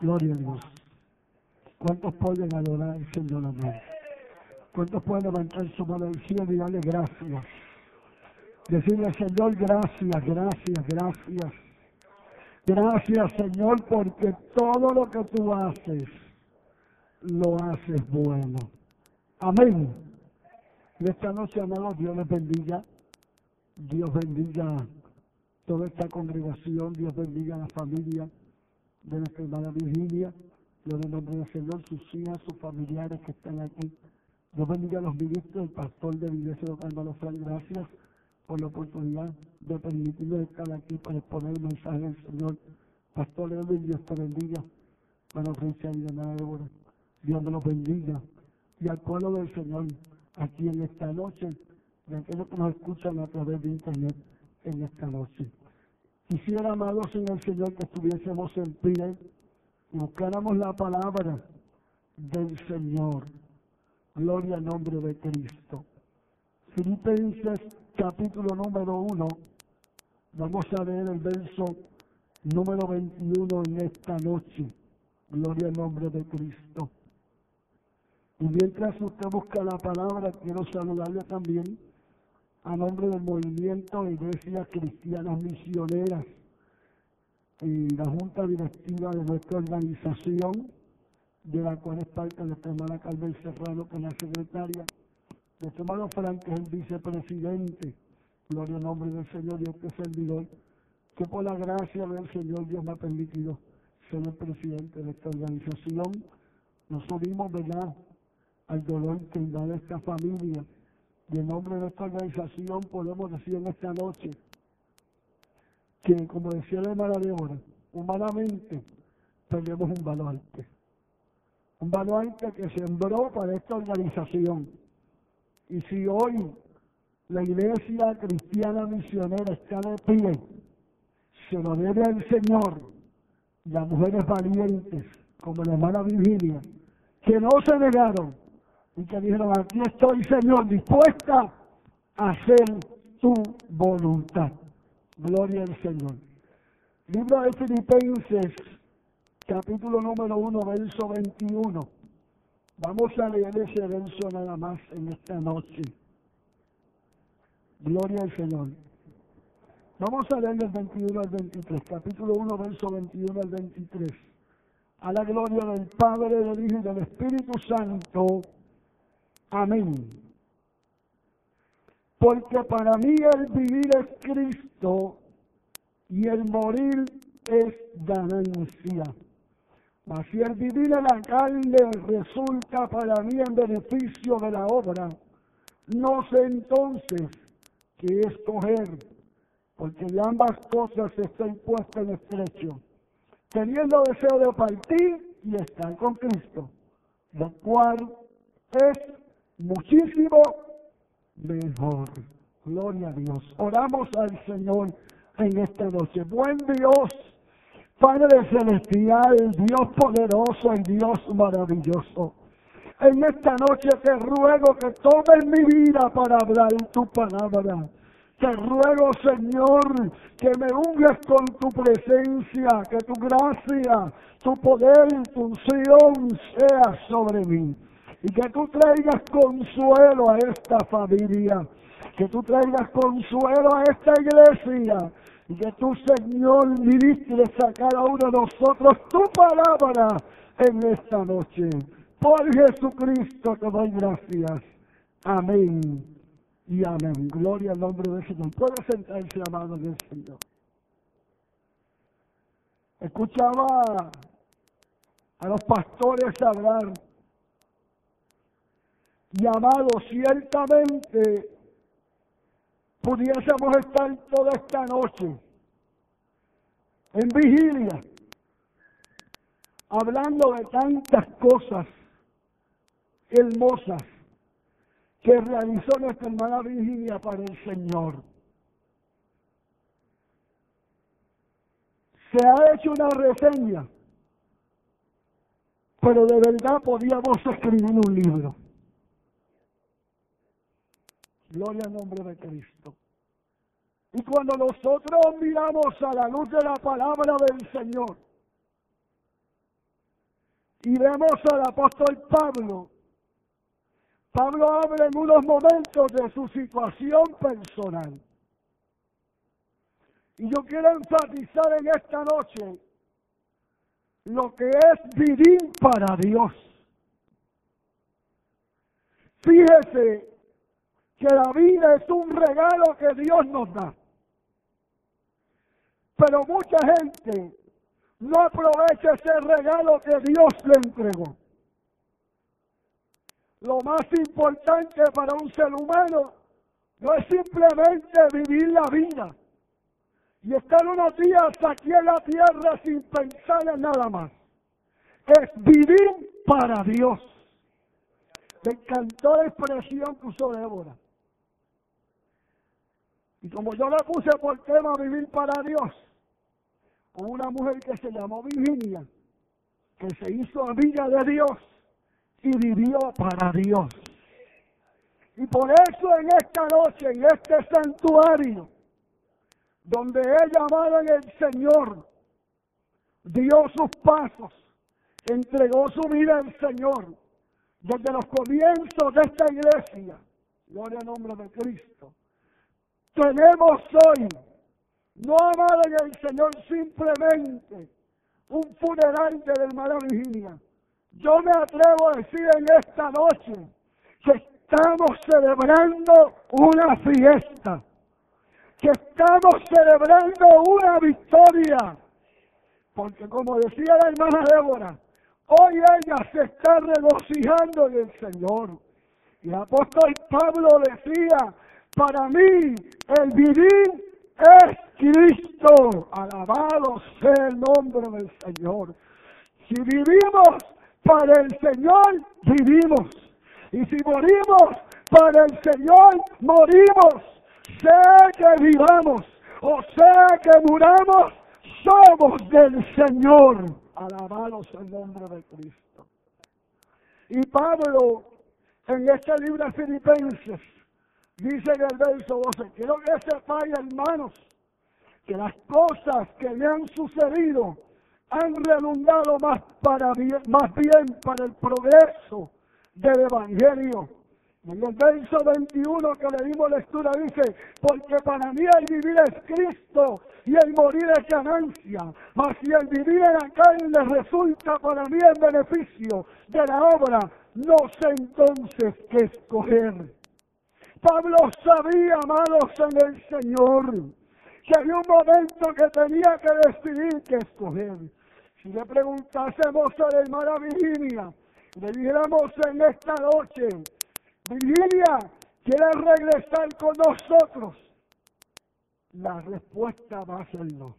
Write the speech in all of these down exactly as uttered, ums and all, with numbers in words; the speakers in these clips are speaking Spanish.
Gloria a Dios. ¿Cuántos pueden adorar al Señor? Amén. ¿Cuántos pueden levantar su mano al cielo y darle gracias? Decirle, Señor, gracias, gracias, gracias. Gracias, Señor, porque todo lo que tú haces, lo haces bueno. Amén. Y esta noche, amados, Dios les bendiga. Dios bendiga toda esta congregación. Dios bendiga a la familia de nuestra hermana Virginia. Dios en el nombre del Señor, sus hijas, sus familiares que están aquí. Dios bendiga a los ministros, el pastor de la iglesia local, hermano Frank. Gracias por la oportunidad de permitirnos estar aquí para exponer el mensaje del Señor. Pastor Edwin, Dios te bendiga. Hermano Cristian y hermana Débora, Dios me los bendiga. Y al pueblo del Señor, aquí en esta noche, y a aquellos que nos escuchan a través de internet en esta noche. Quisiera, amados en el Señor, que estuviésemos en pie y buscáramos la palabra del Señor. Gloria al nombre de Cristo. Filipenses capítulo número uno. Vamos a leer el verso número veintiuno en esta noche. Gloria al nombre de Cristo. Y mientras usted busca la palabra, quiero saludarle también a nombre del movimiento de Iglesias Cristianas Misioneras y la junta directiva de nuestra organización, de la cual es parte de nuestra hermana Carmen Serrano, que es la secretaria, de nuestro hermano Frank, que es el vicepresidente. Gloria al nombre del Señor, Dios que es servidor, que por la gracia del Señor Dios me ha permitido ser el presidente de esta organización. Nos unimos, ¿verdad?, al dolor que invade esta familia. Y en nombre de nuestra organización podemos decir en esta noche que, como decía la hermana Débora, humanamente perdemos un baluarte. Un baluarte que sembró para esta organización. Y si hoy la Iglesia Cristiana Misionera está de pie, se lo debe al Señor y a mujeres valientes, como la hermana Virginia, que no se negaron y que dijeron, aquí estoy, Señor, dispuesta a hacer tu voluntad. Gloria al Señor. Libro de Filipenses, capítulo número uno, verso veintiuno. Vamos a leer ese verso nada más en esta noche. Gloria al Señor. Vamos a leer del veintiuno al veintitrés. Capítulo uno, verso veintiuno al veintitrés. A la gloria del Padre, del Hijo y del Espíritu Santo. Amén. Porque para mí el vivir es Cristo y el morir es ganancia. Mas si el vivir en la carne resulta para mí en beneficio de la obra, no sé entonces qué escoger, porque de ambas cosas estoy puesto en estrecho, teniendo deseo de partir y estar con Cristo, lo cual es muchísimo mejor. Gloria a Dios. Oramos al Señor en esta noche. Buen Dios, Padre celestial, Dios poderoso y Dios maravilloso. En esta noche te ruego que tomes mi vida para hablar tu palabra. Te ruego, Señor, que me unges con tu presencia, que tu gracia, tu poder y tu unción sea sobre mí. Y que tú traigas consuelo a esta familia, que tú traigas consuelo a esta iglesia, y que tú, Señor, ministres a cada uno de nosotros tu palabra en esta noche. Por Jesucristo te doy gracias. Amén y amén. Gloria al nombre del Señor. Puede sentarse, amado del Señor. Escuchaba a los pastores hablar. Y amado, ciertamente pudiésemos estar toda esta noche en vigilia, hablando de tantas cosas hermosas que realizó nuestra hermana Virginia para el Señor. Se ha hecho una reseña, pero de verdad podíamos escribir un libro. Gloria al nombre de Cristo. Y cuando nosotros miramos a la luz de la palabra del Señor, Y vemos al apóstol Pablo. Pablo habla en unos momentos de su situación personal. Y yo quiero enfatizar en esta noche lo que es vivir para Dios. Fíjese que la vida es un regalo que Dios nos da. Pero mucha gente no aprovecha ese regalo que Dios le entregó. Lo más importante para un ser humano no es simplemente vivir la vida y estar unos días aquí en la tierra sin pensar en nada más. Es vivir para Dios. Me encantó la expresión que usó Débora. Y como yo la puse por tema vivir para Dios, con una mujer que se llamó Virginia, que se hizo amiga de Dios y vivió para Dios. Y por eso en esta noche, en este santuario, donde ella amaba en el Señor, dio sus pasos, entregó su vida al Señor, desde los comienzos de esta iglesia, gloria al nombre de Cristo, tenemos hoy, no amar en el Señor simplemente un funeral de la hermana Virginia. Yo me atrevo a decir en esta noche que estamos celebrando una fiesta, que estamos celebrando una victoria, porque como decía la hermana Débora, hoy ella se está regocijando en el Señor. Y el apóstol Pablo decía, para mí el vivir es Cristo, alabado sea el nombre del Señor. Si vivimos para el Señor, vivimos. Y si morimos para el Señor, morimos. Sea que vivamos o sea que muramos, somos del Señor. Alabado sea el nombre de Cristo. Y Pablo, en este libro de Filipenses, dice en el verso doce, quiero que sepáis, hermanos, que las cosas que me han sucedido han redundado más, para bien, más bien para el progreso del Evangelio. En el verso veintiuno que le dimos lectura dice, porque para mí el vivir es Cristo y el morir es ganancia, mas si el vivir en la carne resulta para mí en beneficio de la obra, no sé entonces qué escoger. Pablo sabía, amados en el Señor, que había un momento que tenía que decidir qué escoger. Si le preguntásemos a la hermana Virginia, le dijéramos en esta noche, Virginia, ¿quieres regresar con nosotros? La respuesta va a ser no.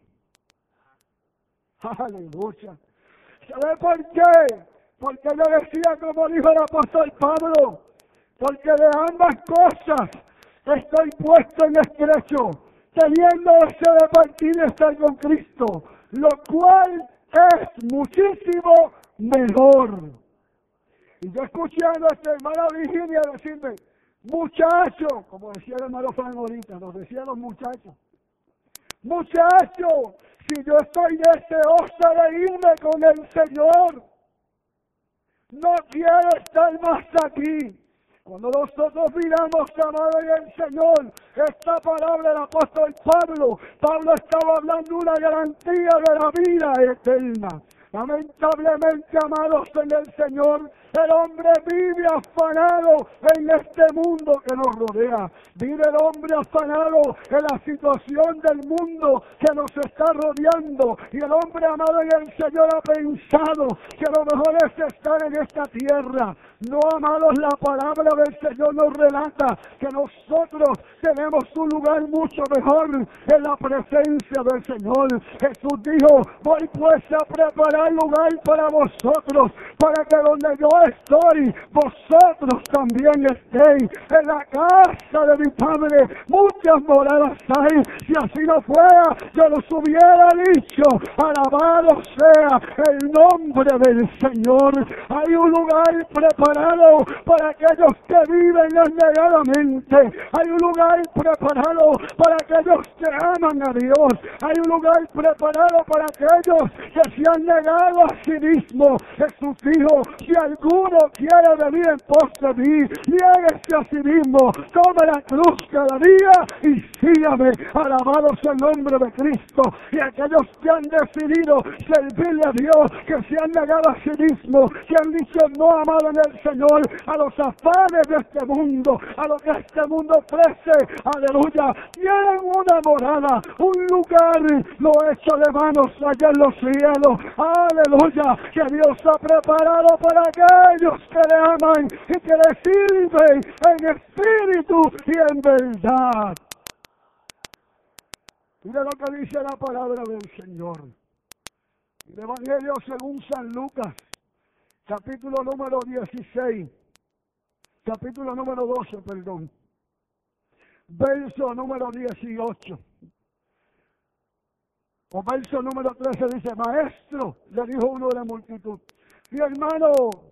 Aleluya. ¿Sabe por qué? Porque ella decía, como dijo el apóstol Pablo, porque de ambas cosas estoy puesto en estrecho, teniendo deseo de partir y estar con Cristo, lo cual es muchísimo mejor. Y yo escuché a nuestra hermana Virginia decirme, muchacho, como decía el hermano Fran ahorita, nos decían los muchachos, muchacho, si yo estoy deseosa de irme con el Señor, no quiero estar más aquí. Cuando nosotros miramos, amado en el Señor, esta palabra del apóstol Pablo, Pablo estaba hablando una garantía de la vida eterna. Lamentablemente, amados en el Señor, el hombre vive afanado en este mundo que nos rodea. Vive el hombre afanado en la situación del mundo que nos está rodeando. Y el hombre, amado en el Señor, ha pensado que lo mejor es estar en esta tierra. No, amados, la palabra del Señor nos relata que nosotros tenemos un lugar mucho mejor en la presencia del Señor. Jesús dijo, voy pues a preparar lugar para vosotros, para que donde yo estoy, vosotros también estéis. En la casa de mi Padre muchas moradas hay. Si así no fuera, yo los hubiera dicho. Alabado sea el nombre del Señor. Hay un lugar preparado preparado para aquellos que viven anegadamente. Hay un lugar preparado para aquellos que aman a Dios. Hay un lugar preparado para aquellos que se han negado a sí mismos. Jesús dijo, si alguno quiere venir en pos de mí, niéguese a sí mismo, tome la cruz cada día y sígame. Alabado sea el nombre de Cristo. Y aquellos que han decidido servirle a Dios, que se han negado a sí mismos, que han dicho no amado en el Señor, a los afanes de este mundo, a lo que este mundo ofrece, aleluya, tienen una morada, un lugar, lo hecho de manos allá en los cielos, aleluya, que Dios ha preparado para aquellos que le aman y que le sirven en espíritu y en verdad. Mira lo que dice la palabra del Señor. El Evangelio según San Lucas, capítulo número dieciséis, capítulo número doce, perdón, verso número dieciocho. O verso número trece dice, maestro, le dijo uno de la multitud, mi hermano,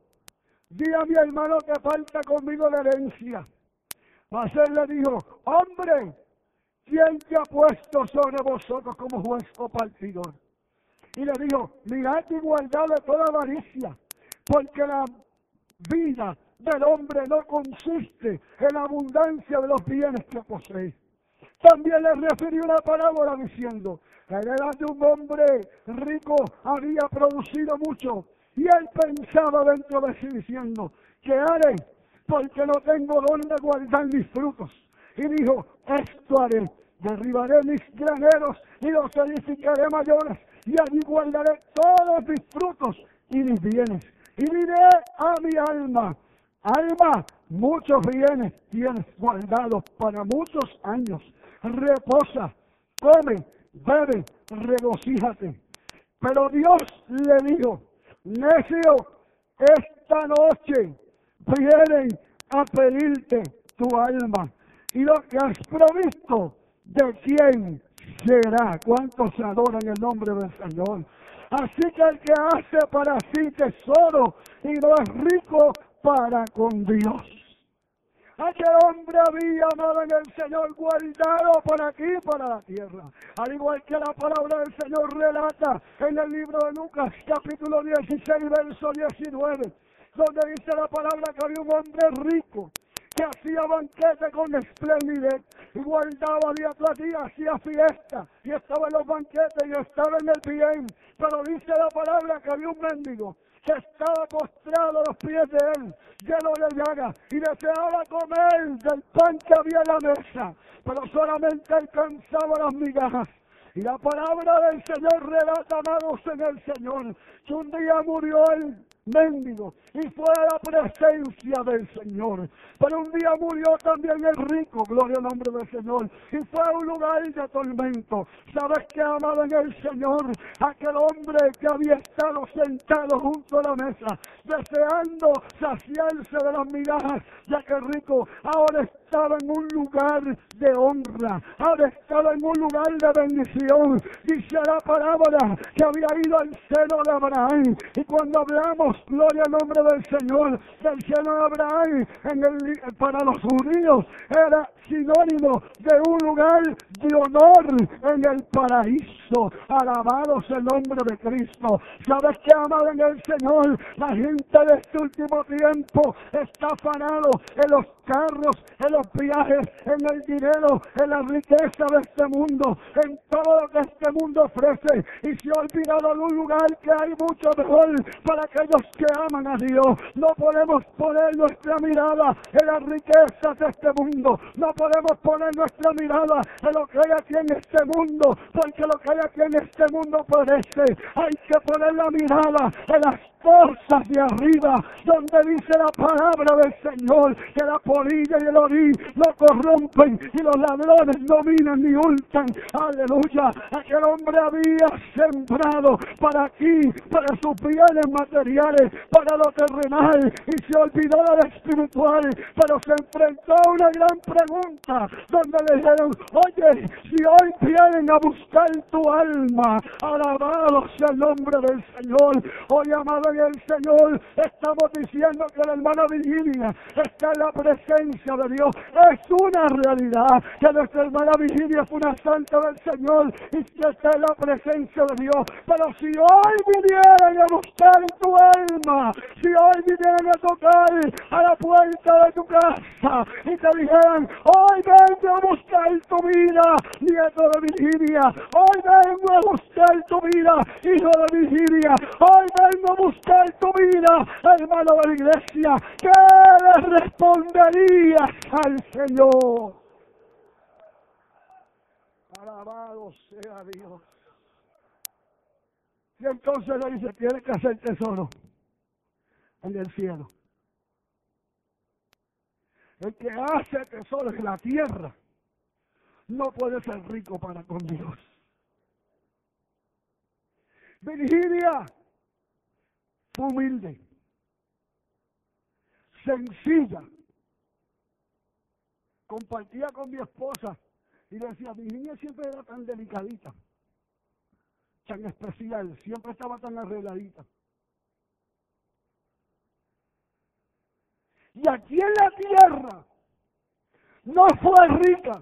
di a mi hermano que falta conmigo la herencia. Mas él le dijo, hombre, ¿quién te ha puesto sobre vosotros como juez o partidor? Y le dijo, mirad y guardad de toda avaricia, porque la vida del hombre no consiste en la abundancia de los bienes que posee. También le refirió una parábola diciendo, la heredad de un hombre rico había producido mucho, y él pensaba dentro de sí diciendo, ¿qué haré? Porque no tengo donde guardar mis frutos. Y dijo, esto haré, derribaré mis graneros y los edificaré mayores, y allí guardaré todos mis frutos y mis bienes. Y diré a mi alma, alma, muchos bienes tienes guardados para muchos años. Reposa, come, bebe, regocíjate. Pero Dios le dijo, necio, esta noche vienen a pedirte tu alma. Y lo que has provisto, ¿de quién será? ¿Cuántos adoran el nombre del Señor? Así que el que hace para sí tesoro y no es rico para con Dios. Aquel hombre había, amado en el Señor, guardado para aquí y para la tierra. Al igual que la palabra del Señor relata en el libro de Lucas, capítulo dieciséis, verso diecinueve, donde dice la palabra que había un hombre rico que hacía banquete con esplendidez y guardaba día tras día, hacía fiesta y estaba en los banquetes y estaba en el bien. Pero dice la palabra que había un mendigo que estaba postrado a los pies de él, lleno de llagas, y deseaba comer del pan que había en la mesa, pero solamente alcanzaba las migajas. Y la palabra del Señor relata, amados en el Señor, que un día murió el mendigo y fue a la presencia del Señor. Pero un día murió también el rico, gloria al nombre del Señor, y fue a un lugar de tormento. ¿Sabes qué, amado en el Señor? Aquel hombre que había estado sentado junto a la mesa, deseando saciarse de las migajas de aquel rico, ahora estaba en un lugar de honra, ahora estaba en un lugar de bendición. Dice la parábola que había ido al seno de Abraham, y cuando hablamos, gloria al nombre del Señor, del seno de Abraham, en el, para los judíos, era sinónimo de un lugar de honor en el paraíso. Alabado sea el nombre de Cristo. ¿Sabes qué, amado en el Señor? La gente de este último tiempo está afanado en los carros, en los viajes, en el dinero, en la riqueza de este mundo, en todo lo que este mundo ofrece, y se ha olvidado de un lugar que hay mucho mejor para aquellos que aman a Dios. No podemos poner nuestra mirada en las riquezas de este mundo, no podemos poner nuestra mirada en lo que hay aquí en este mundo, porque lo que hay aquí en este mundo perece. Hay que poner la mirada en las cosas de arriba, donde dice la palabra del Señor que la polilla y el orín no corrompen y los ladrones no minan ni hurtan. Aleluya. Aquel hombre había sembrado para aquí, para sus bienes materiales, para lo terrenal, y se olvidó de lo espiritual, pero se enfrentó a una gran pregunta, donde le dijeron, oye, si hoy vienen a buscar tu alma, alabado sea el nombre del Señor. Hoy, amado en el Señor. Estamos diciendo que la hermana Virginia está en la presencia de Dios. Es una realidad que nuestra hermana Virginia es una santa del Señor y que está en la presencia de Dios. Pero si hoy vinieran a buscar tu alma, si hoy vinieran a tocar a la puerta de tu casa y te dijeran, hoy vengo a buscar tu vida, nieto de Virginia, hoy vengo a buscar tu vida, hijo de Virginia, hoy vengo a buscar tu vida, hermano de la iglesia, ¿qué le responderías al Señor? Alabado sea Dios. Y entonces le dice, tienes que hacer tesoro en el cielo. El que hace tesoro en la tierra no puede ser rico para con Dios. Virginia fue humilde, sencilla. Compartía con mi esposa y le decía, Virginia siempre era tan delicadita, tan especial, siempre estaba tan arregladita. Y aquí en la tierra no fue rica,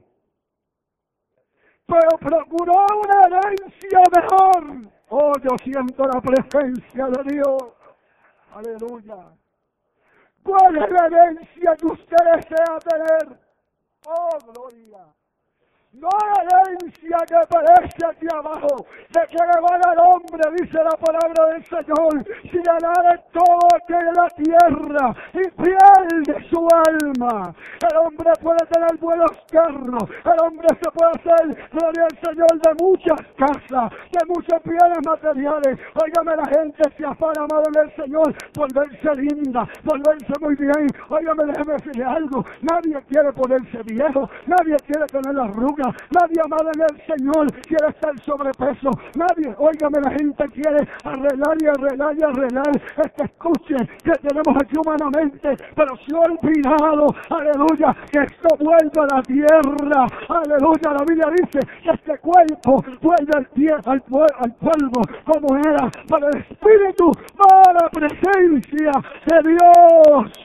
pero procuró una herencia mejor. Oh, yo siento la presencia de Dios. Aleluya. ¿Cuál es la herencia que usted desea tener? Oh, gloria. No la herencia que aparece aquí abajo, de que le van al hombre, dice la palabra del Señor, si ganare todo que en la tierra y pierde su alma. El hombre puede tener buenos carros, el hombre se puede hacer, gloria al Señor, de muchas casas, de muchos bienes materiales. Óigame, la gente se afana, amado en el Señor, por verse linda, por verse muy bien. Óigame, déjeme decirle algo, nadie quiere ponerse viejo, nadie quiere tener la arruga. Nadie, amado en el Señor, quiere estar sobrepeso. Nadie, óigame, la gente quiere arreglar y arreglar y arreglar. Es que escuche que tenemos aquí humanamente, pero se ha olvidado, aleluya, que esto vuelve a la tierra. Aleluya, la Biblia dice que este cuerpo vuelve al, pie, al, al polvo como era, pero el Espíritu va a la presencia de Dios.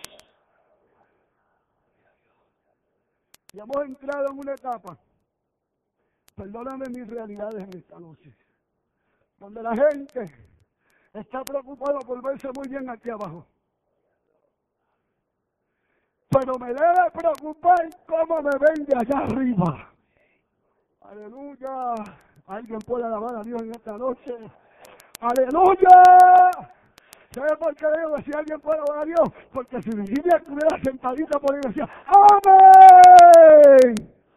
Y hemos entrado en una etapa, perdóname mis realidades en esta noche, donde la gente está preocupada por verse muy bien aquí abajo. Pero me debe preocupar cómo me ven de allá arriba. Aleluya. ¿Alguien puede alabar a Dios en esta noche? Aleluya. ¿Sabe por qué digo que si alguien puede alabar a Dios? Porque si Virginia estuviera sentadita por ahí decía, ¡amén!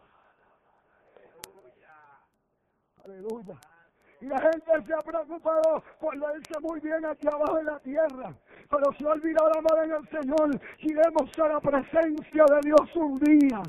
Aleluya. Y la gente se ha preocupado por verse muy bien aquí abajo en la tierra, pero se ha olvidado la amor en el Señor. Iremos a la presencia de Dios un día.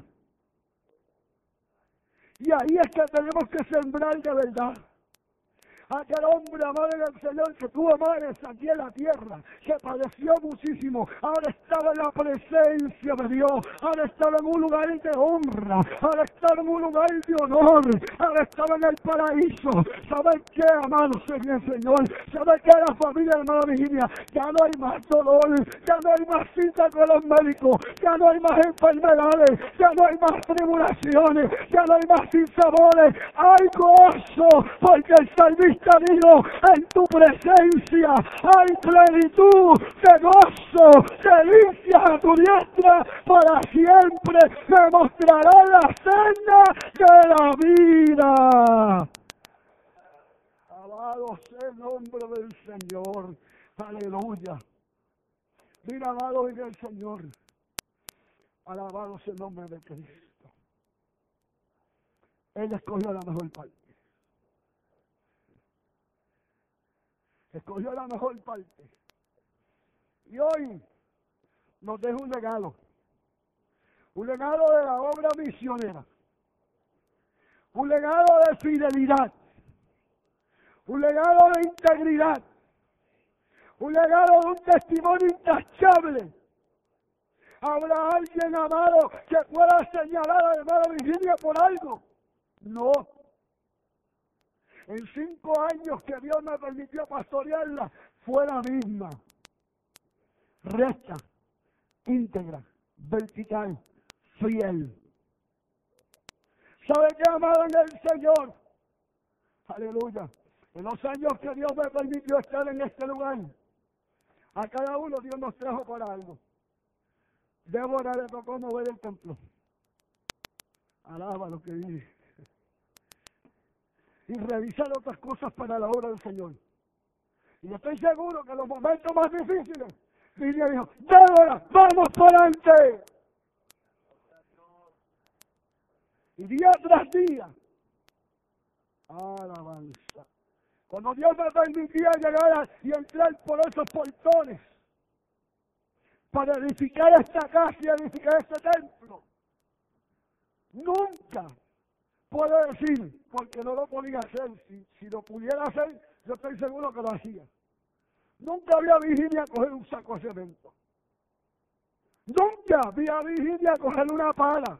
Y ahí es que tenemos que sembrar de verdad. Aquel hombre, amado en el Señor, que tuvo madres aquí en la tierra, que padeció muchísimo, ahora estaba en la presencia de Dios, ahora estaba en un lugar de honra, ahora estaba en un lugar de honor, ahora estaba en el paraíso. ¿Saben qué, amados en el Señor? ¿Saben qué, la familia, hermana Virginia? Ya no hay más dolor, ya no hay más cita con los médicos, ya no hay más enfermedades, ya no hay más tribulaciones, ya no hay más sinsabores, hay gozo, porque el salvista dijo, en tu presencia hay plenitud de gozo, delicias a tu diestra para siempre, me mostrará la senda de la vida. Alabado sea el nombre del Señor. Aleluya. Mira, amado en el Señor. Alabado sea el nombre de Cristo. Él escogió la mejor parte. Escogió la mejor parte. Y hoy nos deja un legado. Un legado de la obra misionera. Un legado de fidelidad. Un legado de integridad. Un legado de un testimonio intachable. ¿Habrá alguien, amado, que pueda señalar a la hermana Virginia por algo? No. En cinco años que Dios me permitió pastorearla, fue la misma. recta, íntegra, vertical, fiel. ¿Sabe qué, amado en el Señor? Aleluya. En los años que Dios me permitió estar en este lugar, a cada uno Dios nos trajo para algo. Débora le tocó mover el templo. Alaba lo que dice. Y revisar otras cosas para la obra del Señor. Y yo estoy seguro que en los momentos más difíciles, Lidia dijo, Débora, vamos por adelante. Y día tras día, alabanza. Cuando Dios me permitía llegar y entrar por esos portones para edificar esta casa y edificar este templo, nunca puedo decir, porque no lo podía hacer, si, si lo pudiera hacer, yo estoy seguro que lo hacía. Nunca vi a Virginia coger un saco de cemento. Nunca vi a Virginia coger una pala.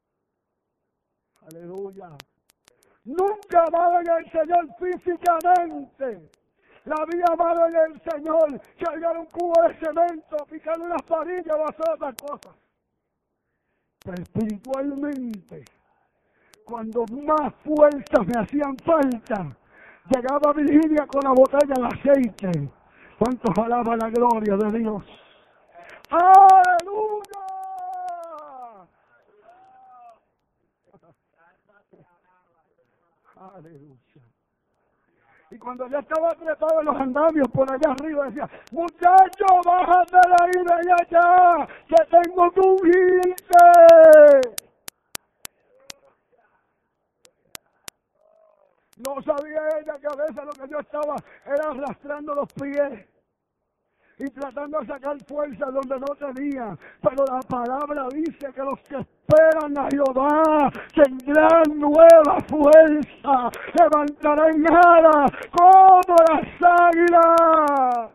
Aleluya. Nunca, amado en el Señor, físicamente la vi, amado en el Señor, cargar un cubo de cemento, picar unas varillas o hacer otras cosas. Pero espiritualmente, cuando más fuerzas me hacían falta, llegaba Virginia con la botella de aceite. ¿Cuántos alaban la gloria de Dios? ¡Aleluya! Aleluya. Y cuando ya estaba trepado en los andamios por allá arriba, decía, muchacho, bájate de ahí, ven allá, que tengo que ungirte. No sabía ella que a veces lo que yo estaba era arrastrando los pies y tratando de sacar fuerza donde no tenía. Pero la palabra dice que los que esperan a Jehová tendrán nueva fuerza, levantarán alas como las águilas.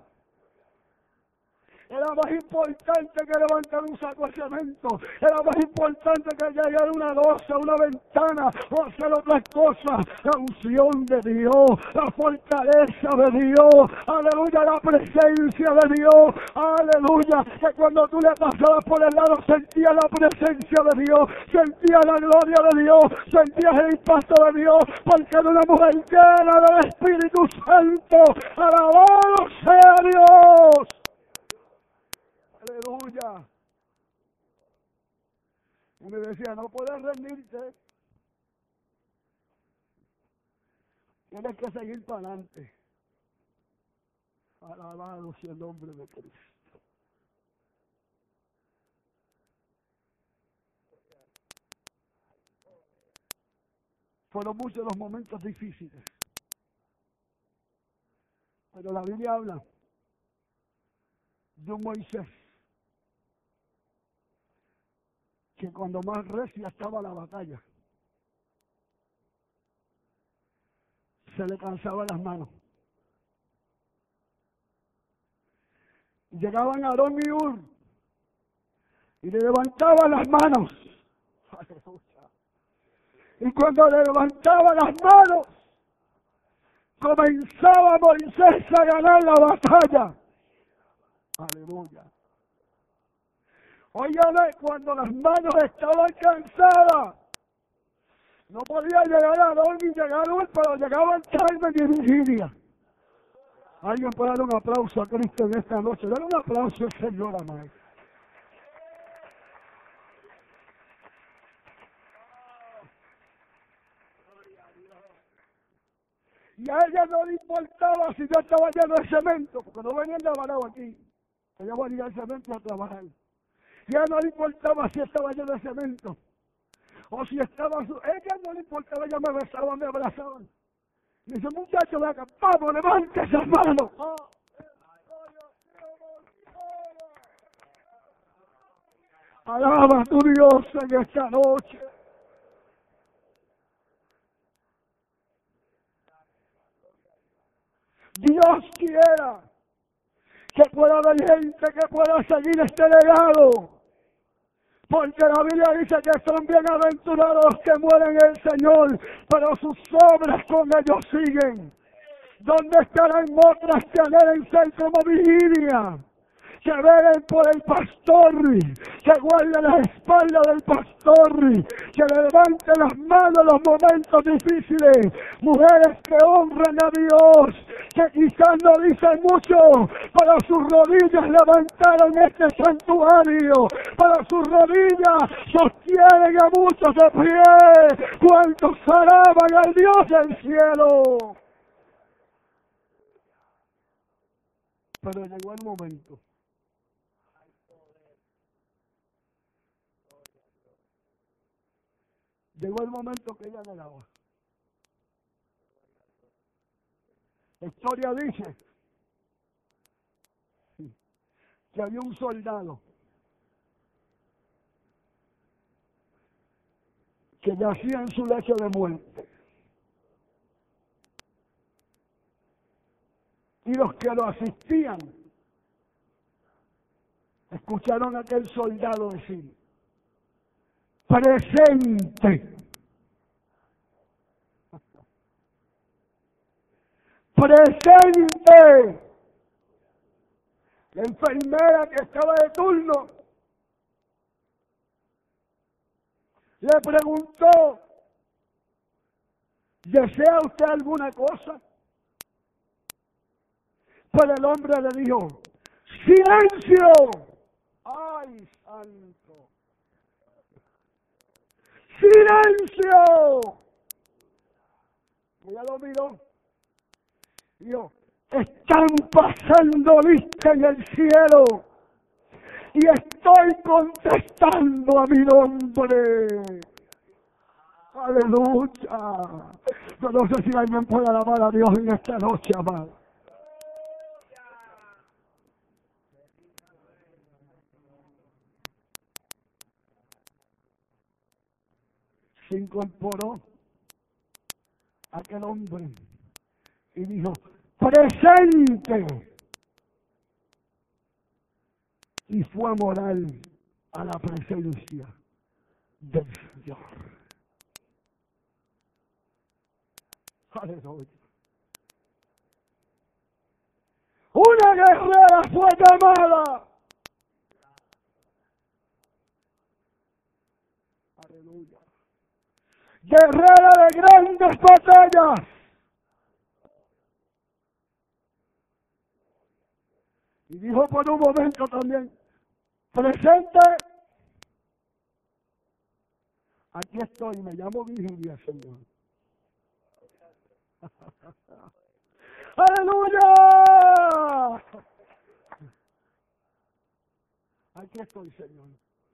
Era más importante que levantar un saco de cemento. Era más importante que llegar a una losa, una ventana o hacer otras cosas. La unción de Dios, la fortaleza de Dios, aleluya, la presencia de Dios, aleluya, que cuando tú le pasabas por el lado sentías la presencia de Dios, sentías la gloria de Dios, sentías el impacto de Dios, porque era una mujer llena del Espíritu Santo. Alabado sea Dios. Aleluya. Y me decía, no puedes rendirte. Tienes que seguir para adelante. Alabado sea el nombre de Cristo. Fueron muchos los momentos difíciles. Pero la Biblia habla de un Moisés que cuando más recia estaba la batalla, se le cansaban las manos. Llegaban Aarón y Hur y le levantaban las manos. Aleluya. Y cuando le levantaban las manos, comenzaba Moisés a ganar la batalla. Aleluya. Óigame, cuando las manos estaban cansadas, no podía llegar a Aarón ni llegar a Hur, pero llegaban Carmen y Virginia. Alguien puede dar un aplauso a Cristo en esta noche. Dale un aplauso al Señor, amado. Y a ella no le importaba si yo estaba lleno de cemento, porque no venían de varado aquí. Ella venía al cemento a trabajar. Y a ella no le importaba si estaba lleno de cemento. O si estaba... Su... Ella no le importaba, ella me besaba, me abrazaban. Y dice, muchacho, ven acá, vamos, levante esas manos. Oh. Alaba a tu Dios en esta noche. Dios quiera que pueda haber gente que pueda seguir este legado. Porque la Biblia dice que son bienaventurados los que mueren en el Señor, pero sus obras con ellos siguen. ¿Dónde estarán otras que anhelen ser como Virginia? que velen por el pastor, que guarden la espalda del pastor, que le levanten las manos en los momentos difíciles, mujeres que honran a Dios, que quizás no dicen mucho, pero sus rodillas levantaron este santuario, para sus rodillas sostienen a muchos de pie, cuantos alaban al Dios del cielo. Pero llegó el momento. Llegó el momento que ella negaba. La historia dice que había un soldado que yacía en su lecho de muerte. Y los que lo asistían escucharon a aquel soldado decir: presente. Presente. La enfermera que estaba de turno le preguntó: ¿desea usted alguna cosa? Pero el hombre le dijo: ¡silencio! ¡Ay, santo! ¡Silencio! Ella lo miró y dijo: están pasando lista en el cielo y estoy contestando a mi nombre. ¡Aleluya! Yo no sé si alguien puede alabar a Dios en esta noche, amado. Se incorporó aquel hombre y dijo: presente. Y fue a morar a la presencia del Señor. Aleluya. Una guerrera fue llamada. Aleluya. Guerrera de grandes batallas. Y dijo por un momento también: presente. Aquí estoy, me llamo Virginia, Señor. ¡Aleluya! Aquí estoy, Señor.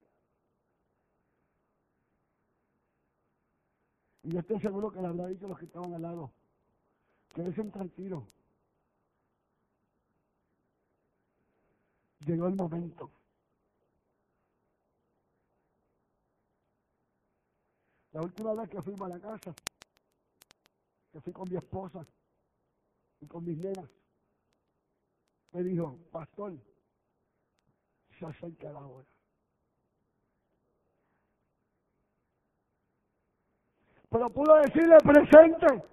Y yo estoy seguro que le habrá dicho a los que estaban al lado: quédense tranquilos. Llegó el momento. La última vez que fui a la casa, que fui con mi esposa y con mis nenas, me dijo: pastor, se acerca la hora. Pero pudo decirle: presente.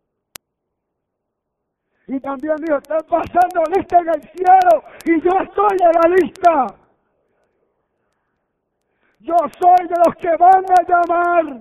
Y también dijo: están pasando lista en el cielo y yo estoy en la lista. Yo soy de los que van a llamar.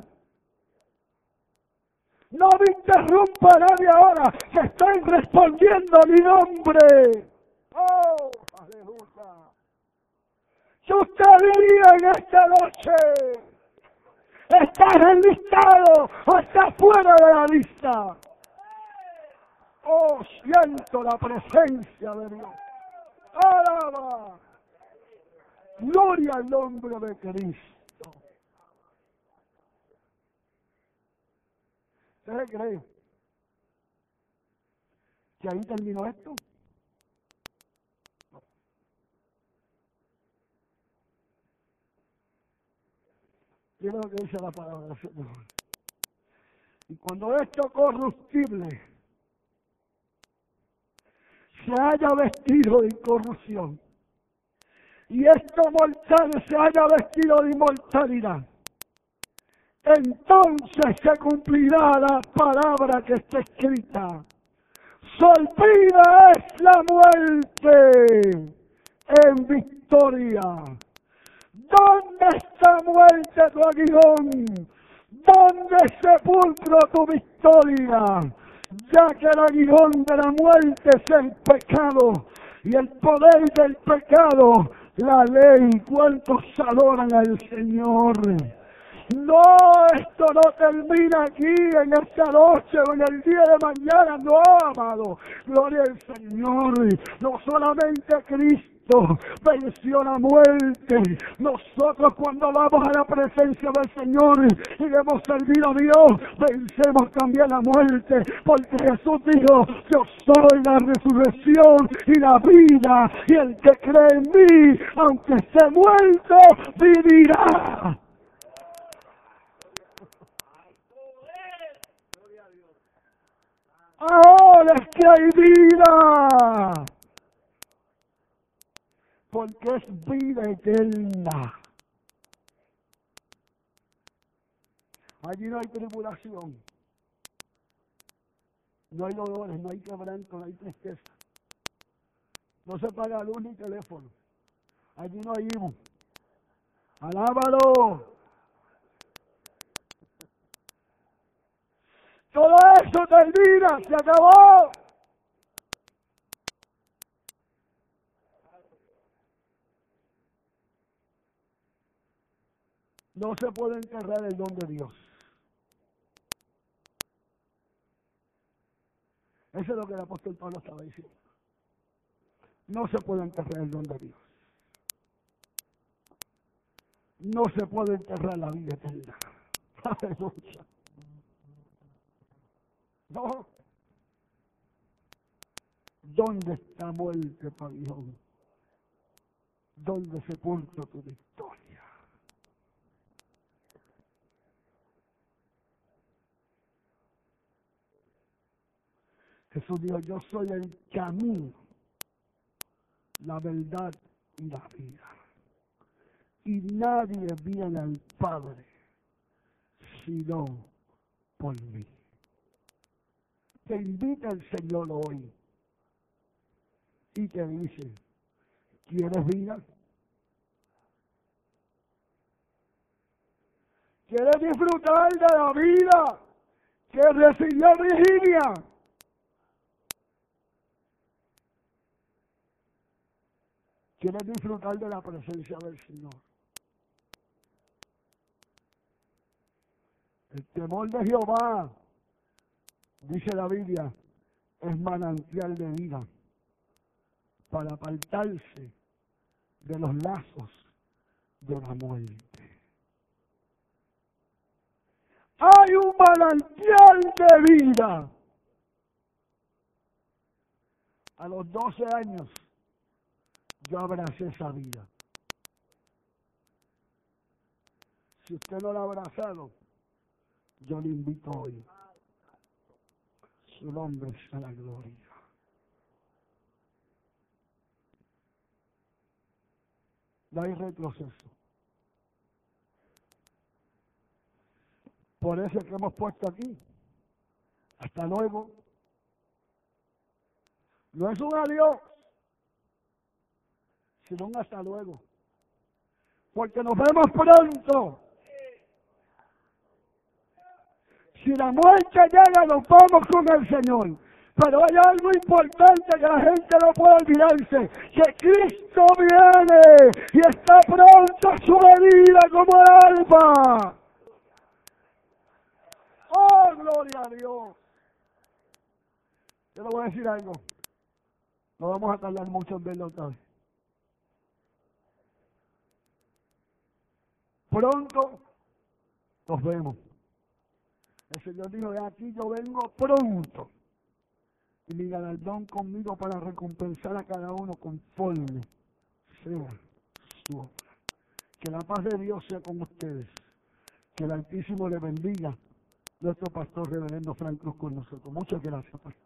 No me interrumpa nadie ahora, que estoy respondiendo a mi nombre. ¡Oh, aleluya! Que usted diría en esta noche: ¿estás enlistado o estás fuera de la lista? ¡Oh, siento la presencia de Dios! ¡Alaba! ¡Gloria al nombre de Cristo! ¿Usted cree que ahí terminó esto? No. Mira lo que dice la palabra del Señor. Y cuando esto corruptible se haya vestido de incorrupción y esto mortal se haya vestido de inmortalidad, entonces se cumplirá la palabra que está escrita: sorbida es la muerte en victoria. ¿Dónde está muerte tu aguijón? ¿Dónde sepulcro tu victoria? Ya que el aguijón de la muerte es el pecado y el poder del pecado, la ley. ¿Cuántos adoran al Señor? No, esto no termina aquí en esta noche o en el día de mañana, no, amado. Gloria al Señor. No solamente Cristo venció la muerte. Nosotros cuando vamos a la presencia del Señor y hemos servido a Dios, vencemos también la muerte. Porque Jesús dijo, yo soy la resurrección y la vida. Y el que cree en mí, aunque esté muerto, vivirá. Ahora es que hay vida, porque es vida eterna. Allí no hay tribulación, no hay dolores, no hay quebranto, no hay tristeza, no se paga luz ni teléfono, allí no hay I V U. ¡Alábalo! Todo eso termina, se acabó. No se puede enterrar el don de Dios. Eso es lo que el apóstol Pablo estaba diciendo. No se puede enterrar el don de Dios. No se puede enterrar la vida eterna. Aleluya. No. ¿Dónde está muerte, pabellón? ¿Dónde sepulcro tu victoria? Jesús dijo, yo soy el camino, la verdad y la vida. Y nadie viene al Padre sino por mí. Te invita el Señor hoy y te dice, ¿quieres vida? ¿Quieres disfrutar de la vida que recibió Virginia? ¿Quieres disfrutar de la presencia del Señor? El temor de Jehová, dice la Biblia, es manantial de vida para apartarse de los lazos de la muerte. Hay un manantial de vida. A los doce años yo abracé esa vida. Si usted no la ha abrazado, yo le invito hoy. Su nombre sea la gloria. No hay retroceso. Por eso es que hemos puesto aquí. Hasta luego. No es un adiós, sino un hasta luego. Porque nos vemos pronto. Si la muerte llega, nos vamos con el Señor. Pero hay algo importante que la gente no puede olvidarse, que Cristo viene y está pronto a su venida como el alba. ¡Oh, gloria a Dios! Yo le voy a decir algo. No vamos a tardar mucho en verlo otra vez. Pronto nos vemos. El Señor dijo, de aquí yo vengo pronto. Y mi galardón conmigo para recompensar a cada uno conforme sea su obra. Que la paz de Dios sea con ustedes. Que el Altísimo le bendiga. Nuestro pastor reverendo Frank Cruz con nosotros. Muchas gracias, pastor.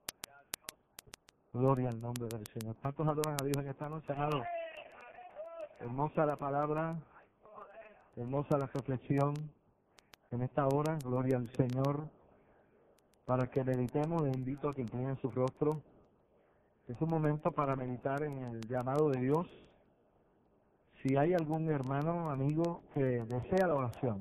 Gloria al nombre del Señor. ¿Cuántos adoran a Dios en esta noche? Amado. Hermosa la palabra, hermosa la reflexión en esta hora. Gloria al Señor. Para que meditemos, le invito a que inclinen su rostro Es un momento para meditar en el llamado de Dios. Si hay algún hermano, amigo que desea la oración,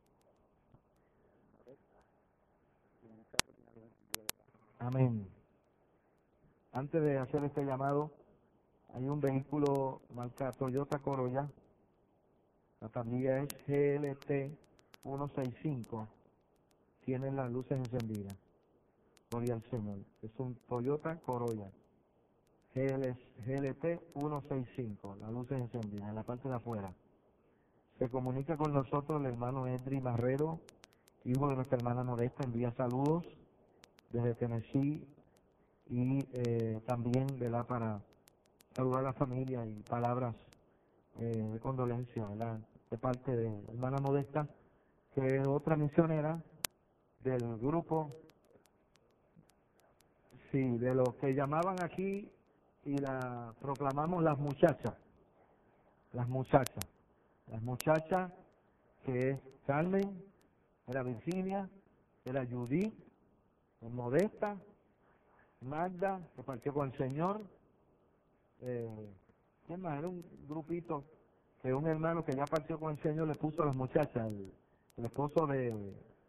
amén. Antes de hacer este llamado, hay un vehículo marca Toyota Corolla, la tablilla es G L T ciento sesenta y cinco, tiene las luces encendidas. Gloria al Señor. Es un Toyota Corolla G L T ciento sesenta y cinco, las luces encendidas en la parte de afuera. Se comunica con nosotros el hermano Edri Marrero, hijo de nuestra hermana Modesta, envía saludos desde Tennessee y eh, también, ¿verdad?, para saludar a la familia y palabras eh, de condolencia, ¿verdad?, de parte de la hermana Modesta, que es otra misionera del grupo, sí, de los que llamaban aquí y la proclamamos las muchachas, las muchachas, las muchachas que es Carmen, era Virginia, era Judith, Modesta, Magda, que partió con el Señor, eh, ¿qué más? Era un grupito que un hermano que ya partió con el Señor le puso a las muchachas, el, el esposo de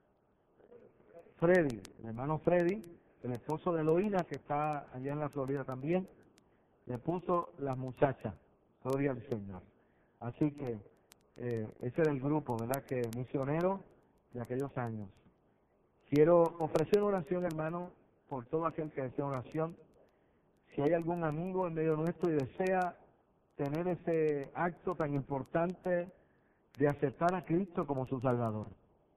Freddy, el hermano Freddy, el esposo de Eloína, que está allá en la Florida también, le puso las muchachas, gloria al Señor. Así que eh, ese era el grupo, ¿verdad?, que misionero de aquellos años. Quiero ofrecer oración, hermano, por todo aquel que desea oración. Si hay algún amigo en medio nuestro y desea tener ese acto tan importante de aceptar a Cristo como su Salvador,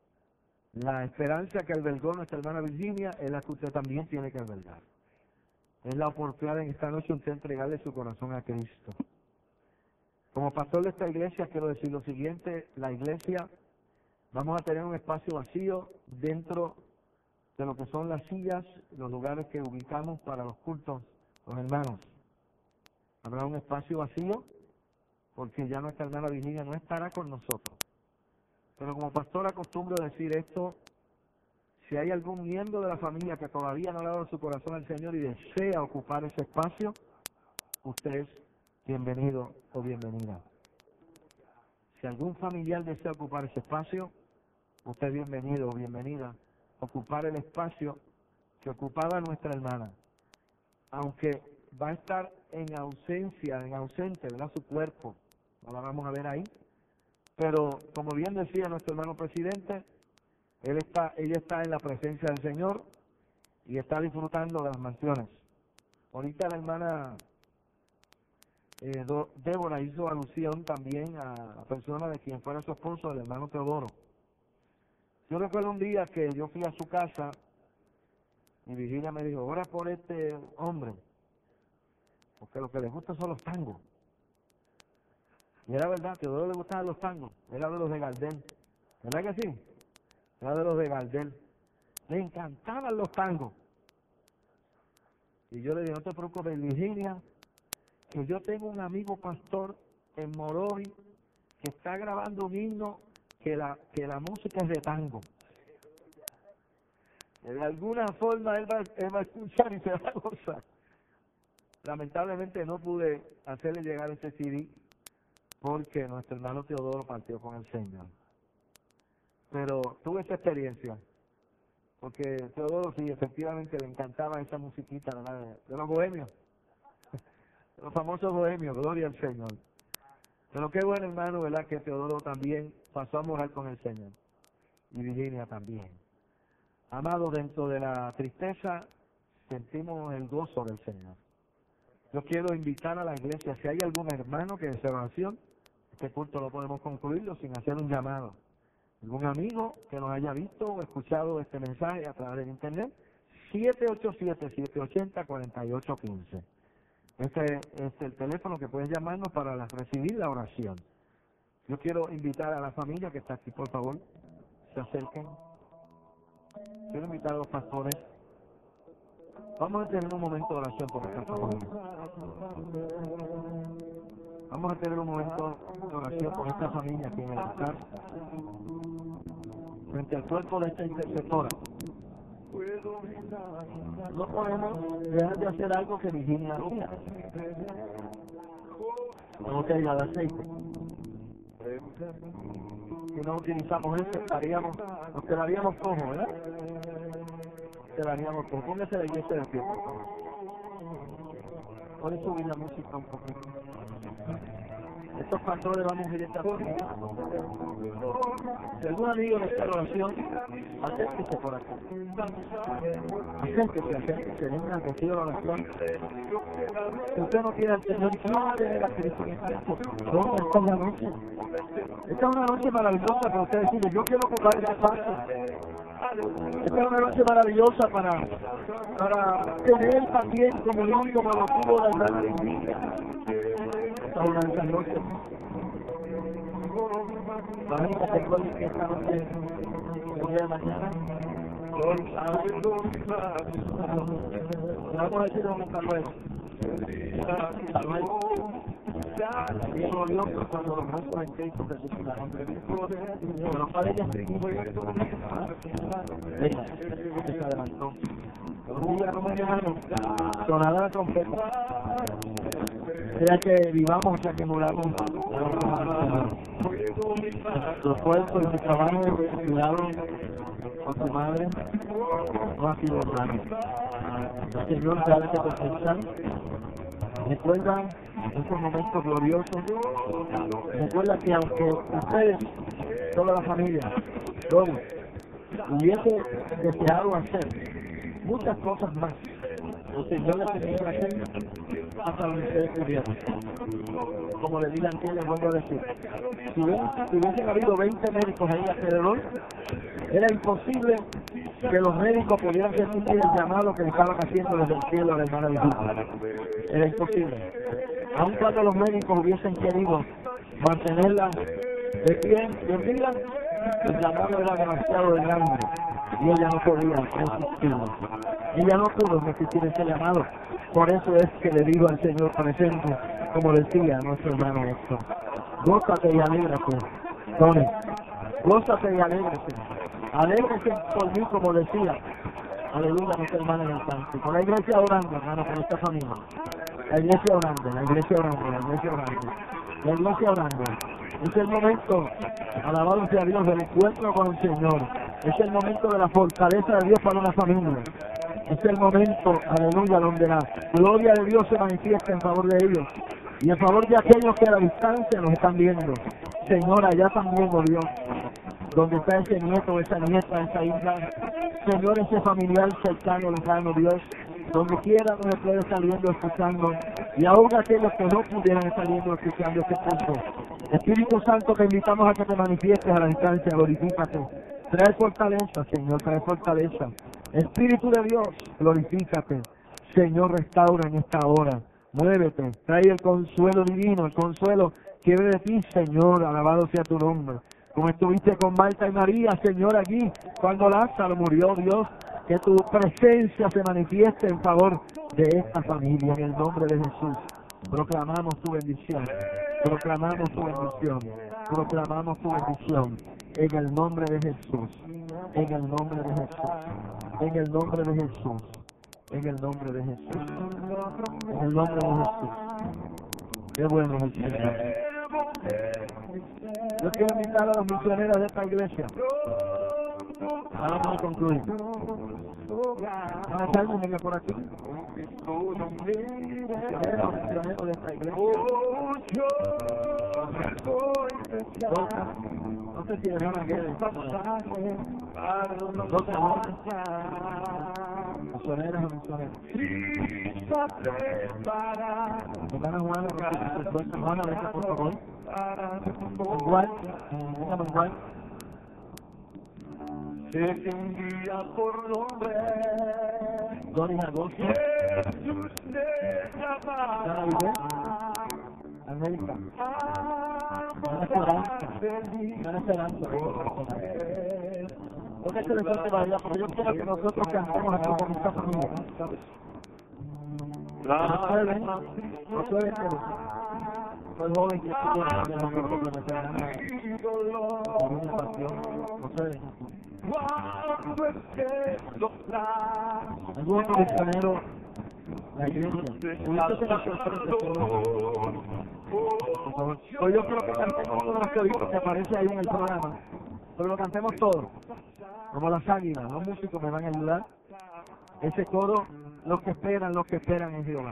la esperanza que albergó nuestra hermana Virginia es la que usted también tiene que albergar. Es la oportunidad en esta noche usted entregarle su corazón a Cristo. Como pastor de esta iglesia quiero decir lo siguiente: la iglesia, vamos a tener un espacio vacío dentro de lo que son las sillas, los lugares que ubicamos para los cultos, los hermanos. Habrá un espacio vacío porque ya nuestra hermana Virginia no estará con nosotros. Pero como pastor acostumbro decir esto: si hay algún miembro de la familia que todavía no le ha dado su corazón al Señor y desea ocupar ese espacio, usted es bienvenido o bienvenida. Si algún familiar desea ocupar ese espacio, usted es bienvenido o bienvenida a ocupar el espacio que ocupaba nuestra hermana. Aunque va a estar en ausencia, en ausente, ¿verdad?, su cuerpo, no la vamos a ver ahí, pero como bien decía nuestro hermano presidente, él está, ella está en la presencia del Señor y está disfrutando de las mansiones. Ahorita la hermana eh, Do, Débora hizo alusión también a la persona de quien fuera su esposo, el hermano Teodoro. Yo recuerdo un día que yo fui a su casa y Virginia me dijo: ora por este hombre, porque lo que le gusta son los tangos. Y era verdad, Teodoro le gustaban los tangos, era de los de Gardel, ¿verdad que sí? Era de los de Gardel, le encantaban los tangos. Y yo le dije: no te preocupes, Virginia, que yo tengo un amigo pastor en Morovi que está grabando un himno que la, que la música es de tango. Y de alguna forma él va, él va a escuchar y se va a gozar. Lamentablemente no pude hacerle llegar ese C D porque nuestro hermano Teodoro partió con el Señor. Pero tuve esa experiencia, porque Teodoro sí, efectivamente le encantaba esa musiquita, ¿verdad?, de, de los bohemios, de los famosos bohemios, gloria al Señor. Pero qué bueno, hermano, ¿verdad?, que Teodoro también pasó a morar con el Señor, y Virginia también. Amado, dentro de la tristeza sentimos el gozo del Señor. Yo quiero invitar a la iglesia, si hay algún hermano que desea oración, este culto lo podemos concluirlo sin hacer un llamado. Algún amigo que nos haya visto o escuchado este mensaje a través de internet, siete ocho siete, siete ocho cero, cuatro ocho uno cinco. Este es el teléfono que pueden llamarnos para la, recibir la oración. Yo quiero invitar a la familia que está aquí, por favor, se acerquen. Quiero invitar a los pastores. Vamos a tener un momento de oración por esta familia. Vamos a tener un momento de oración por esta familia aquí en el altar, frente al cuerpo de esta intercesora. no podemos dejar de hacer algo que Virginia hacía. Tenemos que ir al aceite. Si no utilizamos eso, estaríamos, nos quedaríamos cojos, ¿verdad? Nos quedaríamos cojos. Póngase la iglesia de pie, por favor. Puede subir la música un poquito. Estos pastores vamos directamente. Si algún amigo de esta oración, acérquese por aquí. Acérquese, acérquese, venga a recibir la oración. Si usted no quiere al Señor, no tiene la Cristo en este tiempo. ¿Dónde está la noche? Esta es una noche maravillosa para usted decirle, yo quiero ocupar esta parte. Esta es una noche maravillosa para, para tener también comunión como lo tuvo la gran Virginia. Esta es una de esas noches. Vamos a recuerden que esta noche, el día de mañana, vamos a decir un Samuel. Samuel. Es glorioso cuando los muertos en Cristo resucitaron. Pero para ella, venga, se adelantó. Diga como hermano, sonará la trompeta. Sea que vivamos, o sea que muramos. Los esfuerzos y su trabajo cuidaron con su madre no ha sido raro. El Señor te hace perfección. Recuerda esos momentos gloriosos. Recuerda que aunque ustedes, toda la familia, todos, hubiese deseado hacer muchas cosas más, el Señor les tenía que hacer hasta donde ustedes pudieron. Como le dije antes, les vuelvo a decir, si hubiesen, si hubiesen habido veinte médicos ahí alrededor, era imposible que los médicos pudieran recibir el llamado que le estaban haciendo desde el cielo a la hermana Virginia. Era imposible. Aun cuando los médicos hubiesen querido mantenerla de pie, de vida, el llamado era demasiado grande y ella no podía resistirlo. Ella no pudo resistir ese llamado. Por eso es que le digo al Señor presente, como decía nuestro hermano Héctor, gózate y alégrate, Tony, gózate y alégrate, alégrate por mí, como decía, aleluya, nuestra hermana en el canto. Con la iglesia orando, hermano, con esta familia, la iglesia orando, la iglesia orando, la iglesia orando, la iglesia orando. Es el momento, alabado sea Dios, del encuentro con el Señor. Es el momento de la fortaleza de Dios para una familia. Es el momento, aleluya, donde la gloria de Dios se manifiesta en favor de ellos y en favor de aquellos que a la distancia nos están viendo. Señor, allá también, oh Dios, donde está ese nieto, esa nieta, esa hija, Señor, ese familiar cercano, lejano, Dios, donde quiera nos puede estar viendo, escuchando, y aún aquellos que no pudieran estar viendo, escuchando este punto. Espíritu Santo, te invitamos a que te manifiestes a la distancia, glorifícate. Trae fortaleza, Señor, trae fortaleza. Espíritu de Dios, glorifícate. Señor, restaura en esta hora. Muévete, trae el consuelo divino, el consuelo que viene de ti, Señor, alabado sea tu nombre. Como estuviste con Marta y María, Señor, allí, cuando Lázaro murió, Dios, que tu presencia se manifieste en favor de esta familia, en el nombre de Jesús. Proclamamos tu bendición, proclamamos tu bendición, proclamamos tu bendición, en el nombre de Jesús, en el nombre de Jesús, en el nombre de Jesús, en el nombre de Jesús, en el nombre de Jesús. Qué bueno es el Señor. Yo quiero invitar a las misioneras de esta iglesia. Ahora vamos a concluir. Vamos a hacer un por aquí. Misioneros, misioneros de esta iglesia. No sé si hermana quiere. Dos hermanas. Misioneras o misioneros. Hermana Juana, Juana, venga por favor. Igual, venga igual. Sé que un día por nombre Doris Agosto Ana Vidal América Ana Esperanza Ana Esperanza no que se le suelte la vida, porque yo quiero que nosotros cantemos aquí con esta familia. No pueden, no pueden soy joven que estuvo en el momento que me quedan una pasión, no pueden. cuando esté soplando. Algunos misioneros, la iglesia, ¿tuviste la sorpresa? Pues yo creo que cantemos uno de los coritos que aparece ahí en el programa, pero lo cantemos todos, como las águilas. Los músicos me van a ayudar. Ese coro, los que esperan, los que esperan en Jehová.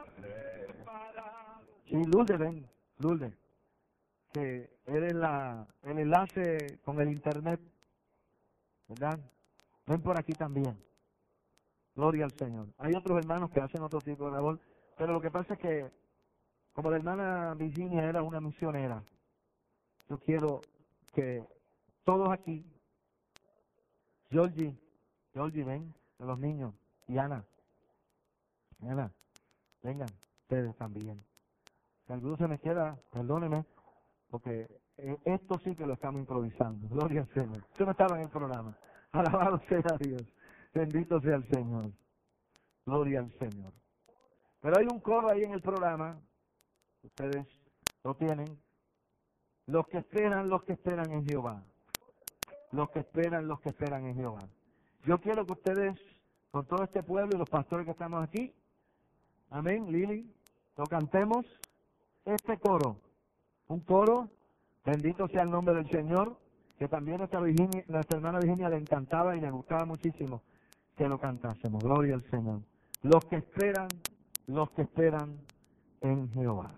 Sí, Lourdes, ven, Lourdes, que eres la, el enlace con el internet, ¿verdad? Ven por aquí también. Gloria al Señor. Hay otros hermanos que hacen otro tipo de labor, pero lo que pasa es que, como la hermana Virginia era una misionera, yo quiero que todos aquí, Georgie, Georgie, ven, de los niños, y Ana, Ana, vengan, ustedes también. Si alguno se me queda, perdónenme, porque eh, esto sí que lo estamos improvisando. Gloria al Señor. Eso no estaba en el programa. Alabado sea Dios. Bendito sea el Señor. Gloria al Señor. Pero hay un coro ahí en el programa. Ustedes lo tienen. Los que esperan, los que esperan en Jehová. Los que esperan, los que esperan en Jehová. Yo quiero que ustedes, con todo este pueblo y los pastores que estamos aquí, amén, Lili, lo cantemos. Este coro, un coro, bendito sea el nombre del Señor, que también nuestra, Virginia, nuestra hermana Virginia le encantaba y le gustaba muchísimo que lo cantásemos. Gloria al Señor. Los que esperan, los que esperan en Jehová.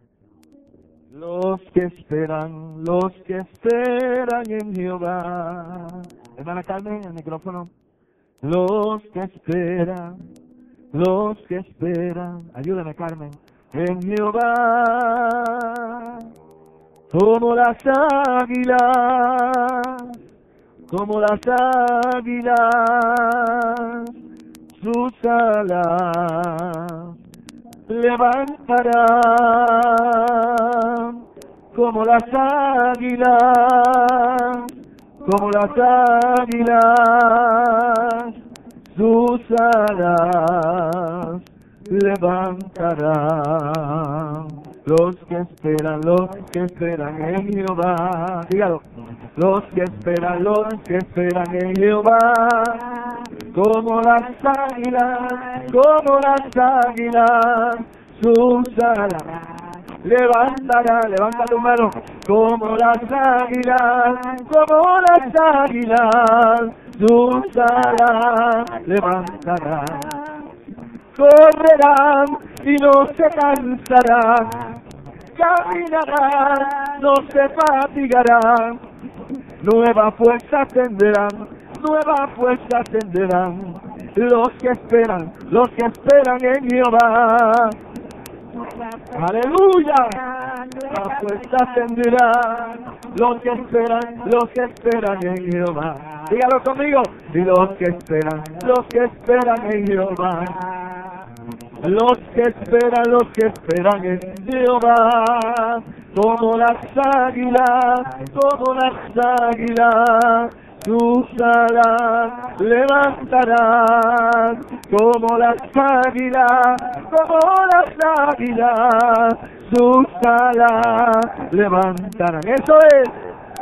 Los que esperan, los que esperan en Jehová. Hermana Carmen, el micrófono. Los que esperan, los que esperan. Ayúdame, Carmen. En Jehová, como las águilas, como las águilas, sus alas levantarán, como las águilas, como las águilas, sus alas levantarán. Los que esperan, los que esperan en Jehová. Dígalo. Los que esperan, los que esperan en Jehová. Como las águilas, como las águilas, sus alas levantarán, levanta tu mano. Como las águilas, como las águilas, sus alas levantarán. Correrán y no se cansarán, caminarán, no se fatigarán, nueva fuerza tendrán, nueva fuerza tendrán, los que esperan, los que esperan en Jehová. Aleluya, la fuerza tendrán, los que esperan, los que esperan en Jehová. Dígalo conmigo, y los que esperan, los que esperan en Jehová. Los que esperan, los que esperan en Jehová, como las águilas, como las águilas, sus alas levantarán, como las águilas, como las águilas, sus alas levantarán. Eso es.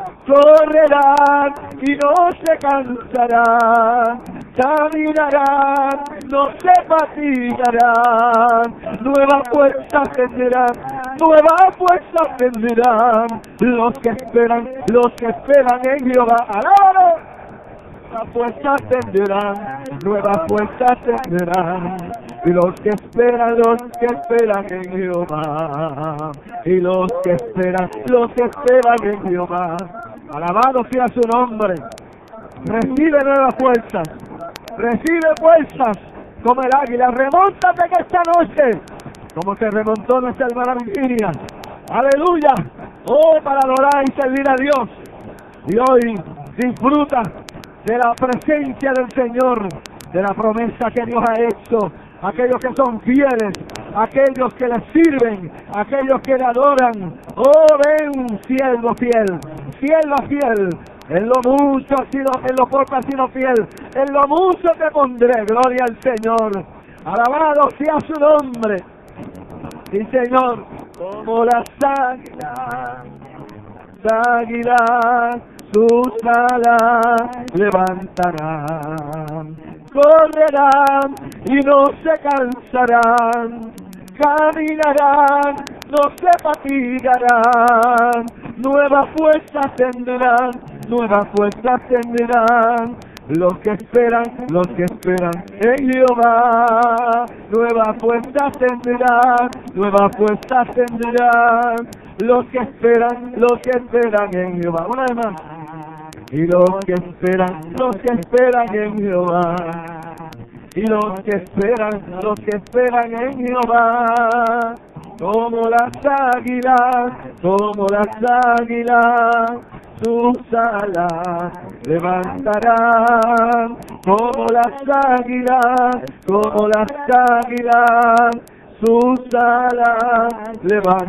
Correrán y no se cansarán, caminarán, no se fatigarán, nueva fuerza tendrán, nueva fuerza tendrán, los que esperan, los que esperan en Jehová. ¡Alábalo! La fuerza tendrán, nueva fuerza tendrán, y los que esperan, los que esperan en Jehová, y los que esperan, los que esperan en Jehová. Alabado sea su nombre. Recibe nuevas fuerzas, recibe fuerzas como el águila. Remóntate en esta noche, como se remontó nuestra hermana Virginia. Aleluya. Oh, para adorar y servir a Dios. Y hoy disfruta de la presencia del Señor, de la promesa que Dios ha hecho. Aquellos que son fieles, aquellos que le sirven, aquellos que le adoran. Oh, ven, siervo fiel, sierva fiel. En lo mucho has sido, en lo poco has sido fiel, en lo mucho te pondré. Gloria al Señor. Alabado sea su nombre. Sí, Señor, como las águilas, las águilas, sus alas levantarán, correrán y no se cansarán, caminarán, no se fatigarán, nuevas fuerzas tendrán, nuevas fuerzas tendrán, los que esperan, los que esperan en Jehová, nuevas fuerzas tendrán, nuevas fuerzas tendrán, los que esperan, los que esperan en Jehová. Una vez más. Y los que esperan, los que esperan en Jehová. Y los que esperan, los que esperan en Jehová, como las águilas, como las águilas, sus alas levantarán, como las águilas, como las águilas, sus alas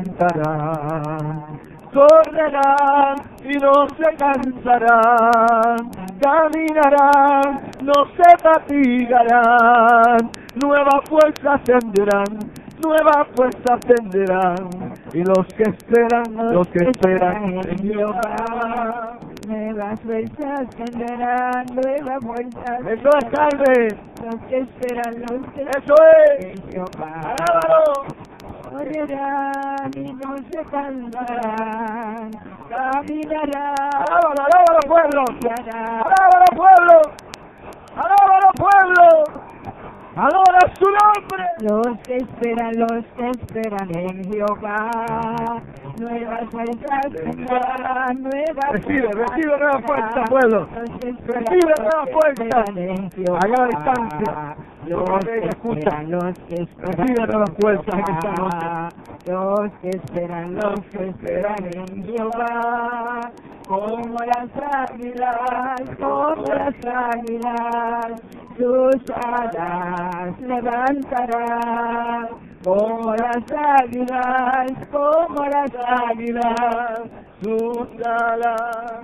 levantarán. Correrán y no se cansarán, caminarán, no se fatigarán, nuevas fuerzas tendrán, nuevas fuerzas tendrán, y los que esperan, los que esperan en Jehová, nuevas fuerzas tendrán, nuevas fuerzas. Eso es, Carmen. Los que esperan, los que Eso es. en Jehová. Alábalo. Correrán y no se cansarán, caminarán. Alábalo, alábalo, pueblo. Caminarán. Alábalo, pueblo. Alábalo, pueblo. Adora su nombre. Los que esperan, los que esperan en Jehová, nuevas fuerzas tendrán, nuevas Recibe, fuerzas recibe nueva fuerza, tendrán. pueblo. Los que esperan, Recibe los nueva que fuerza. esperan en Jehová. Allá a la distancia. Los Los que que escuchan. esperan, los que esperan Recibe nueva en fuerza en esta Jehová. Los que esperan, los que esperan en Jehová, como las águilas, como las águilas, sus alas levantarán, como las águilas, como las águilas, Sus alas.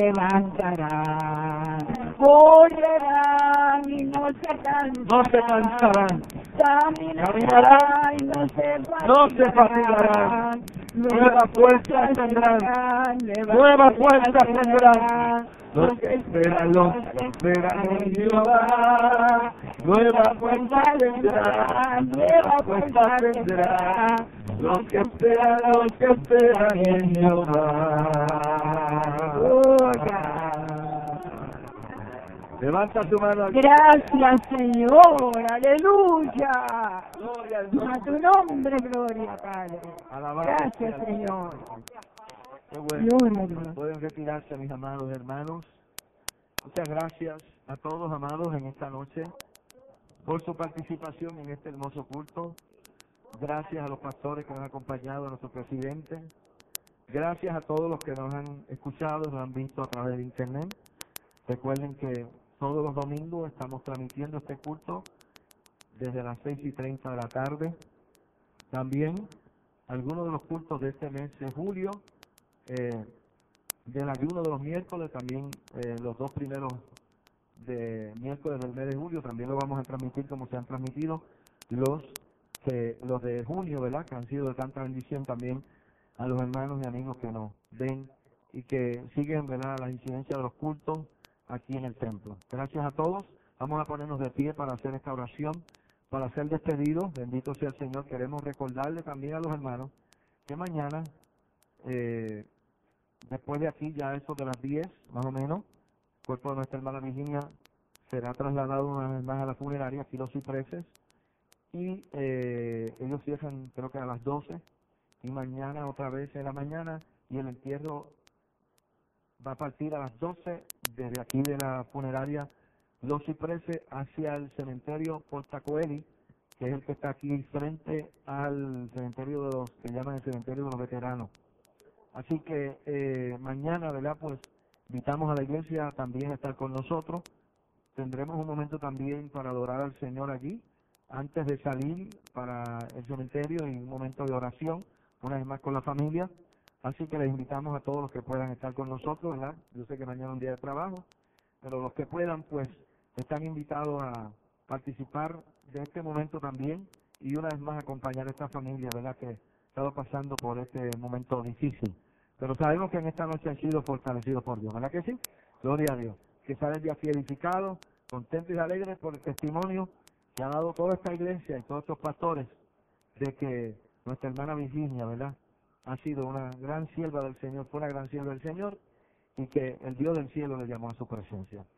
levantarán, correrán y no se cansarán, No se cansarán. caminarán y no se No se fatigarán. Nuevas fuerzas tendrán. Nuevas fuerzas tendrán. Los que esperan, los que esperan en Jehová. Nuevas fuerzas tendrán. Nuevas fuerzas tendrán. Los que esperan, los que esperan en Jehová. Levanta tu mano. Gracias, Señor, aleluya. Gloria al A nombre. tu nombre, gloria, Padre. Alabanza Gracias, al Señor. Qué bueno. Gloria a Dios. Pueden retirarse, mis amados hermanos. Muchas gracias a todos, amados, en esta noche por su participación en este hermoso culto. Gracias a los pastores que nos han acompañado, a nuestro presidente. Gracias a todos los que nos han escuchado, nos han visto a través de internet. Recuerden que todos los domingos estamos transmitiendo este culto desde las seis y treinta de la tarde. También algunos de los cultos de este mes de julio, eh, del ayuno de los miércoles, también eh, los dos primeros de miércoles del mes de julio, también lo vamos a transmitir como se han transmitido los que los de junio, ¿verdad? Que han sido de tanta bendición también a los hermanos y amigos que nos ven y que siguen, ¿verdad?, la incidencia de los cultos aquí en el templo. Gracias a todos. Vamos a ponernos de pie para hacer esta oración, para ser despedidos. Bendito sea el Señor. Queremos recordarle también a los hermanos que mañana, eh, después de aquí, ya eso de las diez, más o menos, el cuerpo de nuestra hermana Virginia será trasladado una vez más a la funeraria, aquí los cipreses, y eh, ellos cierran creo que a las doce, y mañana otra vez en la mañana, y el entierro va a partir a las doce desde aquí de la funeraria Los Cipreses hacia el cementerio Porta Coeli, que es el que está aquí frente al cementerio de los que llaman el cementerio de los veteranos. Así que eh, mañana, ¿verdad? Pues invitamos a la iglesia también a estar con nosotros. Tendremos un momento también para adorar al Señor allí, antes de salir para el cementerio, y un momento de oración, una vez más con la familia. Así que les invitamos a todos los que puedan estar con nosotros, ¿verdad? Yo sé que mañana es un día de trabajo, pero los que puedan, pues, están invitados a participar de este momento también, y una vez más acompañar a esta familia, ¿verdad?, que ha estado pasando por este momento difícil. Pero sabemos que en esta noche han sido fortalecidos por Dios, ¿verdad que sí? Gloria a Dios. Que salen de aquí edificados, contentos y alegres por el testimonio que ha dado toda esta iglesia y todos estos pastores de que nuestra hermana Virginia, ¿verdad?, ha sido una gran sierva del Señor, fue una gran sierva del Señor, y que el Dios del cielo le llamó a su presencia.